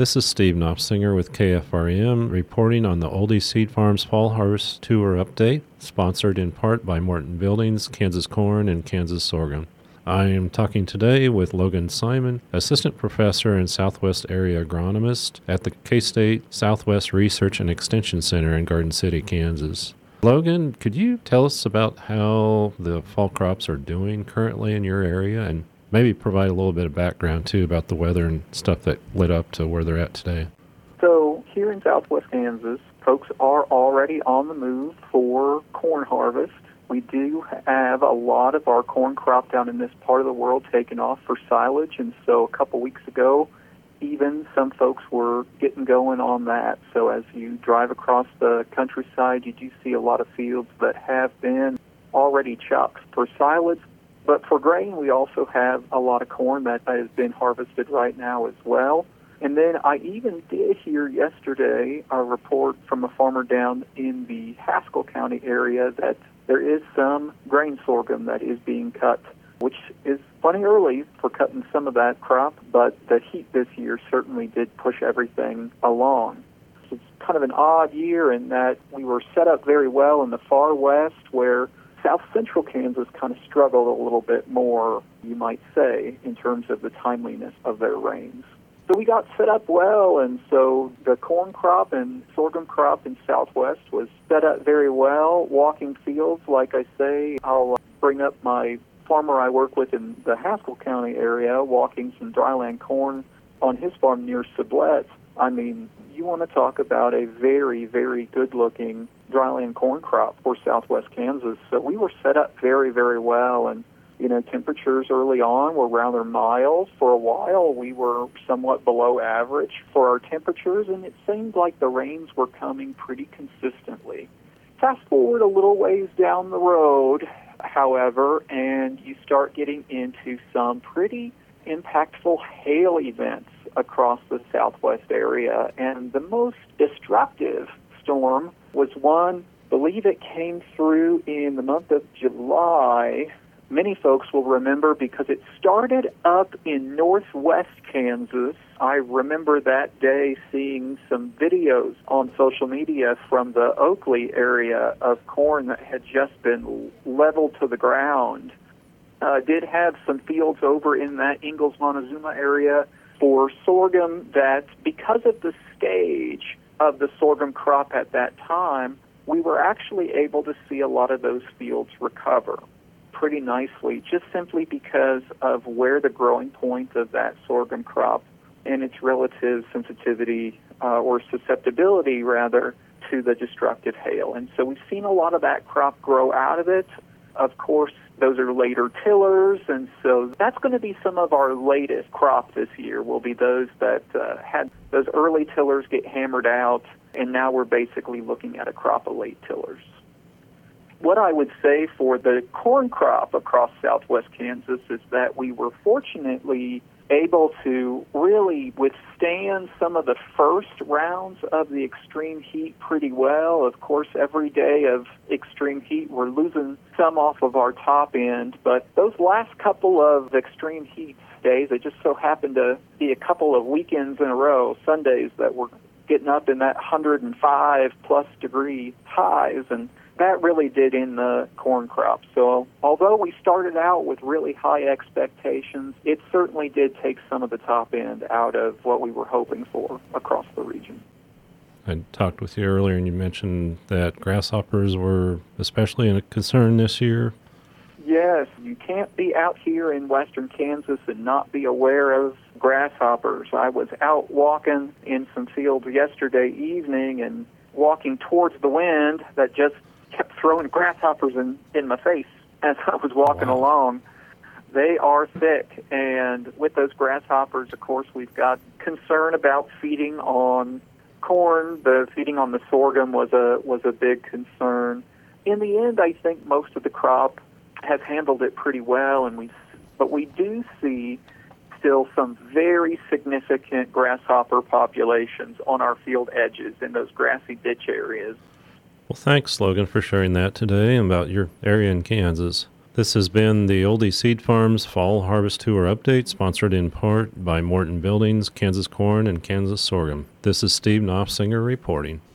This is Steve Knopfsinger with KFRM reporting on the Oldie Seed Farms Fall Harvest Tour update, sponsored in part by Morton Buildings, Kansas Corn, and Kansas Sorghum. I am talking today with Logan Simon, Assistant Professor and Southwest Area Agronomist at the K-State Southwest Research and Extension Center in Garden City, Kansas. Logan, could you tell us about how the fall crops are doing currently in your area, and maybe provide a little bit of background, too, about the weather and stuff that led up to where they're at today? So here in southwest Kansas, folks are already on the move for corn harvest. We do have a lot of our corn crop down in this part of the world taken off for silage, and so a couple weeks ago, even some folks were getting going on that. So as you drive across the countryside, you do see a lot of fields that have been already chopped for silage. But for grain, we also have a lot of corn that has been harvested right now as well. And then I even did hear yesterday a report from a farmer down in the Haskell County area that there is some grain sorghum that is being cut, which is plenty early for cutting some of that crop, but the heat this year certainly did push everything along. It's kind of an odd year in that we were set up very well in the far west, where South Central Kansas kind of struggled a little bit more, you might say, in terms of the timeliness of their rains. So we got set up well, and so the corn crop and sorghum crop in Southwest was set up very well. Walking fields, like I say, I'll bring up my farmer I work with in the Haskell County area, walking some dryland corn on his farm near Sublette. I mean, you want to talk about a very, very good-looking dryland corn crop for southwest Kansas. So we were set up very, very well, and temperatures early on were rather mild. For a while, we were somewhat below average for our temperatures, and it seemed like the rains were coming pretty consistently. Fast forward a little ways down the road, however, and you start getting into some pretty impactful hail events across the southwest area, and the most destructive storm was one, I believe it came through in the month of July. Many folks will remember because it started up in northwest Kansas. I remember that day seeing some videos on social media from the Oakley area of corn that had just been leveled to the ground. Did have some fields over in that Ingalls-Montezuma area for sorghum that, because of the stage of the sorghum crop at that time, we were actually able to see a lot of those fields recover pretty nicely, just simply because of where the growing point of that sorghum crop and its relative sensitivity or susceptibility, rather, to the destructive hail. And so we've seen a lot of that crop grow out of it. Of course, those are later tillers, and so that's going to be some of our latest crop this year, will be those that had those early tillers get hammered out, and now we're basically looking at a crop of late tillers. What I would say for the corn crop across southwest Kansas is that we were fortunately able to really withstand some of the first rounds of the extreme heat pretty well. Of course, every day of extreme heat, we're losing some off of our top end, but those last couple of extreme heat days, it just so happened to be a couple of weekends in a row, Sundays, that were getting up in that 105-plus degree highs, and that really did in the corn crop. So although we started out with really high expectations, it certainly did take some of the top end out of what we were hoping for across the region. I talked with you earlier, and you mentioned that grasshoppers were especially a concern this year. Yes, you can't be out here in western Kansas and not be aware of grasshoppers. I was out walking in some fields yesterday evening and walking towards the wind that just kept throwing grasshoppers in my face as I was walking along. They are thick, and with those grasshoppers, of course, we've got concern about feeding on corn. The feeding on the sorghum was a big concern. In the end, I think most of the crop has handled it pretty well, but we do see still some very significant grasshopper populations on our field edges in those grassy ditch areas. Well, thanks, Logan, for sharing that today about your area in Kansas. This has been the Oldie Seed Farms Fall Harvest Tour Update, sponsored in part by Morton Buildings, Kansas Corn, and Kansas Sorghum. This is Steve Knopfsinger reporting.